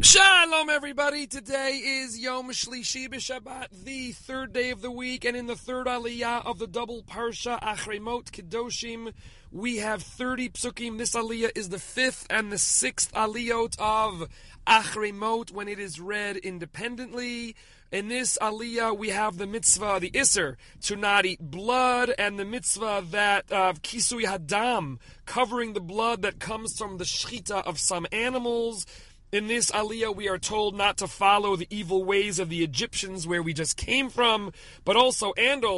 Shalom, everybody. Today is Yom Shlishi B'Shabbat, the third day of the week, and in the third aliyah of the double parsha Achrei Mot Kedoshim, we have 30 psukim. This aliyah is the fifth and the sixth aliyot of Achrei Mot when it is read independently. In this aliyah, we have the mitzvah, the Isser, to not eat blood, and the mitzvah that of Kisui Hadam, covering the blood that comes from the shechita of some animals. In this aliyah, we are told not to follow the evil ways of the Egyptians where we just came from, but also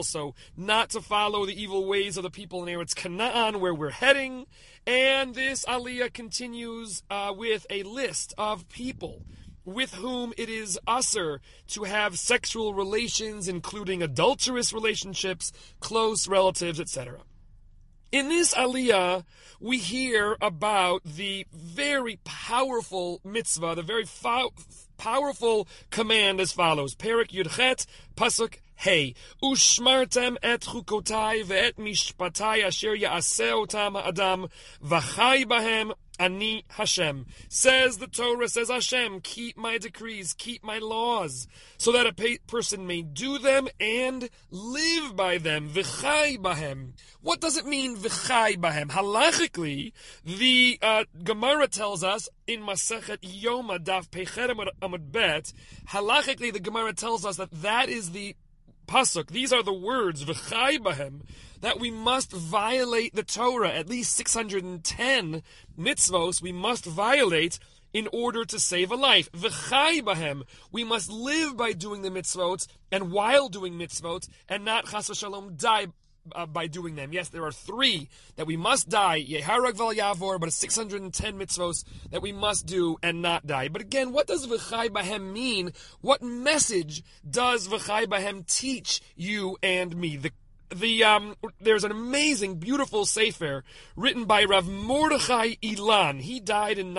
not to follow the evil ways of the people in Eretz Canaan where we're heading. And this aliyah continues with a list of people with whom it is usher to have sexual relations, including adulterous relationships, close relatives, etc. In this aliyah, we hear about the very powerful mitzvah, the very powerful command as follows. Perik Yudchet, Pasuk Hey. Ushmartem et chukotai ve'et mishpatai asher ya'aseh otam ha'adam v'chai bahem Ani Hashem. Says the Torah, says Hashem, keep my decrees, keep my laws, so that a person may do them and live by them. V'chai bahem. What does it mean, v'chai bahem? Halachically, the Gemara tells us in Masechet Yoma Daf Peicher Amud Bet, halachically the Gemara tells us that is the pasuk, these are the words, v'chai bahem, that we must violate the Torah. At least 610 mitzvos we must violate in order to save a life. V'chai bahem, we must live by doing the mitzvot, and while doing mitzvot, and not chas v'shalom die by doing them. Yes, there are 3 that we must die, yeharag val yavor, but it's 610 mitzvos that we must do and not die. But again, what does v'chai bahem mean? What message does v'chai bahem teach you and me? There's an amazing, beautiful sefer written by Rav Mordechai Ilan. He died in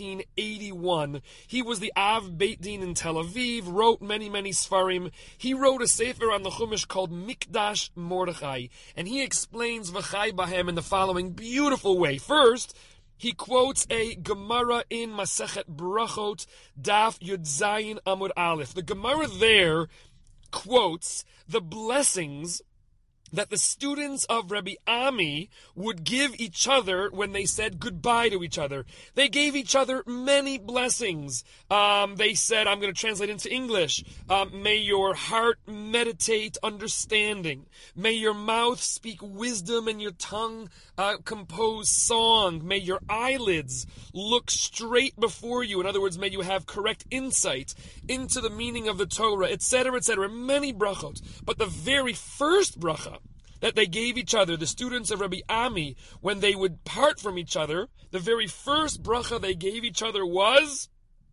1981. He was the Av Beit Din in Tel Aviv, wrote many, many Sfarim. He wrote a sefer on the Chumash called Mikdash Mordechai, and he explains v'chai bahem in the following beautiful way. First, he quotes a Gemara in Masechet Brachot, Daf Yud Zayin Amud Aleph. The Gemara there quotes the blessings that the students of Rabbi Ami would give each other when they said goodbye to each other. They gave each other many blessings. They said, I'm going to translate into English, may your heart meditate understanding. May your mouth speak wisdom and your tongue compose song. May your eyelids look straight before you. In other words, may you have correct insight into the meaning of the Torah, etc., etc. Many brachot. But the very first bracha that they gave each other, the students of Rabbi Ami, when they would part from each other, the very first bracha they gave each other was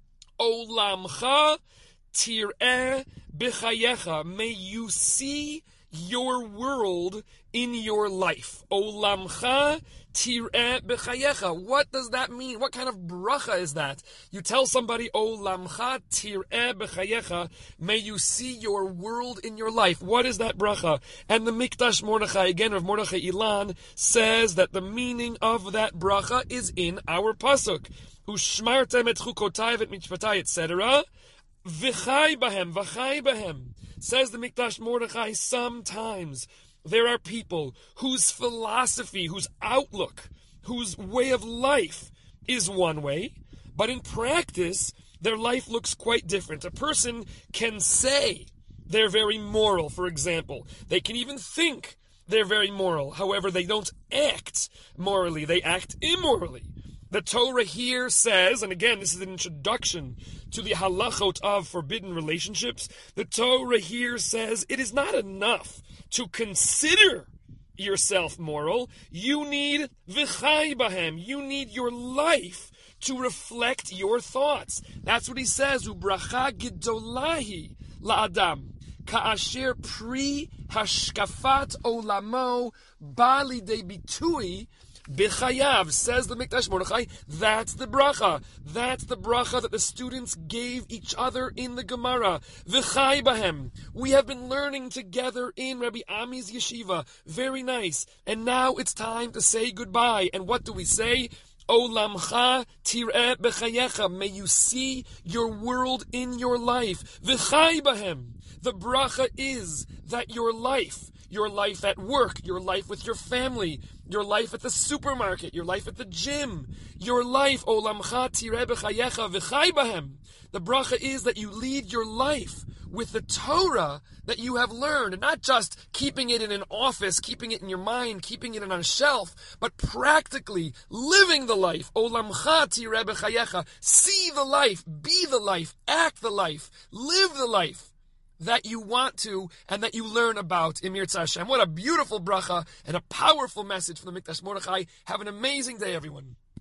Olamcha tir'eh b'chayecha. May you see your world in your life. Olamcha tir'eh b'chayecha. What does that mean? What kind of bracha is that? You tell somebody, Olamcha tir'eh b'chayecha, may you see your world in your life. What is that bracha? And the Mikdash Mordechai, again, Rav Mordechai Ilan, says that the meaning of that bracha is in our pasuk. Ushmartem et chukotai et mishpatai, etc. V'chai bahem, v'chai bahem. Says the Mikdash Mordechai, sometimes there are people whose philosophy, whose outlook, whose way of life is one way, but in practice, their life looks quite different. A person can say they're very moral, for example. They can even think they're very moral. However, they don't act morally. They act immorally. The Torah here says, and again, this is an introduction to the halachot of forbidden relationships. The Torah here says it is not enough to consider yourself moral. You need v'chai bahem. You need your life to reflect your thoughts. That's what he says. Ubracha gidolahi la'adam. Ka'asher pri hashkafat olamo bali de bitui B'chayav, says the Mikdash Mordechai, that's the bracha. That's the bracha that the students gave each other in the Gemara. V'chai bahem. We have been learning together in Rabbi Ami's yeshiva. Very nice. And now it's time to say goodbye. And what do we say? Olamcha tireh b'chayecha. May you see your world in your life. V'chai bahem. The bracha is that your life at work, your life with your family, your life at the supermarket, your life at the gym, your life, Olamcha tireh b'chayecha v'chai bahem. The bracha is that you lead your life with the Torah that you have learned, and not just keeping it in an office, keeping it in your mind, keeping it on a shelf, but practically living the life. Olamcha tireh b'chayecha. See the life, be the life, act the life, live the life that you want to and that you learn about in Yirtzeh Hashem. What a beautiful bracha and a powerful message from the Mikdash Mordechai. Have an amazing day, everyone.